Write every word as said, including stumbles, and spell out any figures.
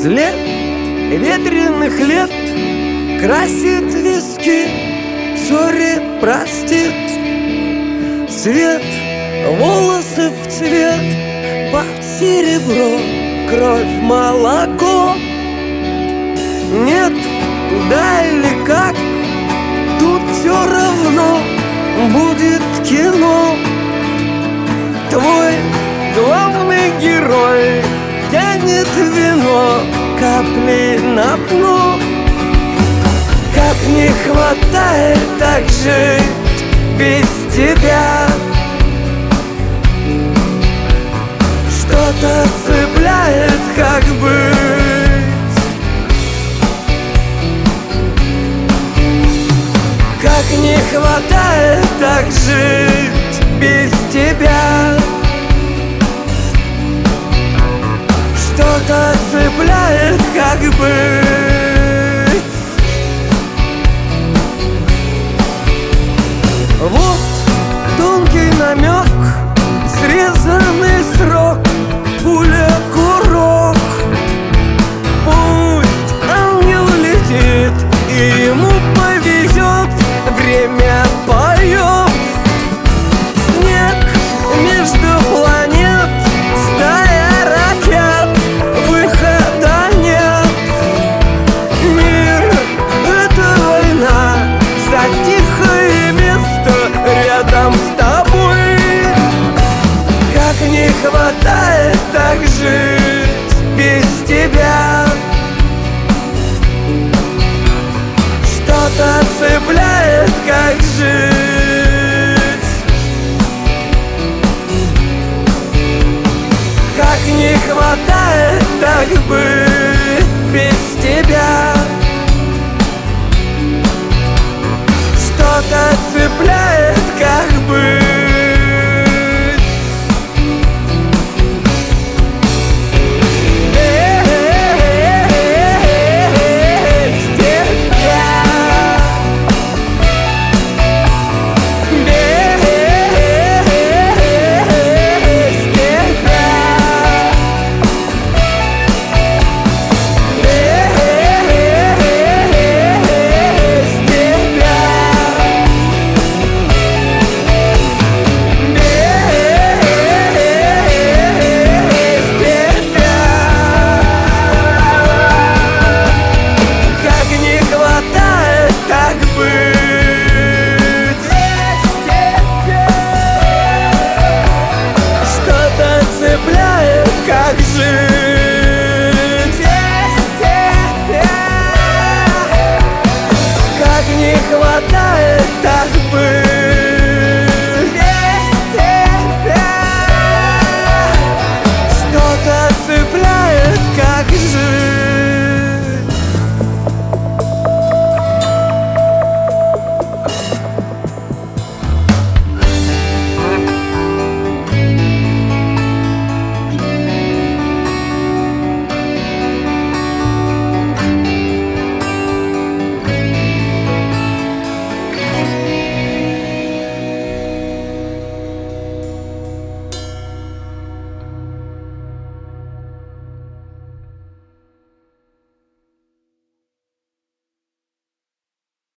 След ветреных лет красит виски, ссоре простит. Свет, волосы в цвет, под серебро, кровь, молоко. Нет, да или как, тут все равно будет кино. Твой главный герой тянет вино капли на дно. Как не хватает так жить без тебя. Что-то цепляет, как быть. Как не хватает так жить без тебя. Что-то цепляет, как быть. Вот тонкий намек, срезанный срок, пуля, курок. Пусть ангел летит, и ему повезет, время поет. Снег между планет, стая ракет, выхода нет. Мир — это война за тихое место рядом с тобой. Как не хватает так жить без тебя. Что-то цепляет, как жить. Как не хватает так быть без тебя. Что-то цепляет.